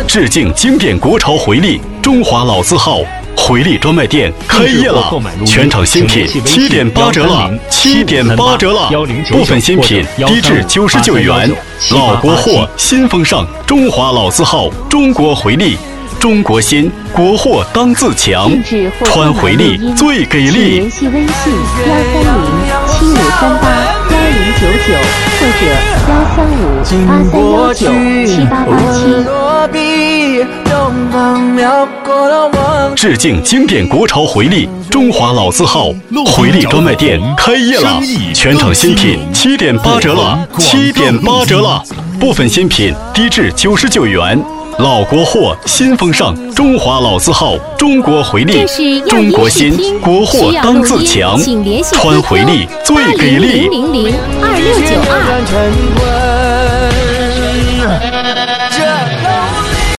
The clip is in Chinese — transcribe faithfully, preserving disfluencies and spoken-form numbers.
致敬经典国潮回力，中华老字号。回力专卖店开业了，全场新品七点八折了，七点八折了，部分新品低至九十九元。老国货，新风尚，中华老字号，中国回力，中国新，国货当自强，穿回力最给力。 联系微信幺三零七五三八幺零九九或者幺三五八三幺九七八八七。 致敬经典国潮回力，中华老字号，回力专卖店开业了，全场新品七点八折了，七点八折了，部分新品低至九十九元。老国货，新风尚，中华老字号，中国回力，中国新，国货当自强，穿回力最给力。 零零零二六九二。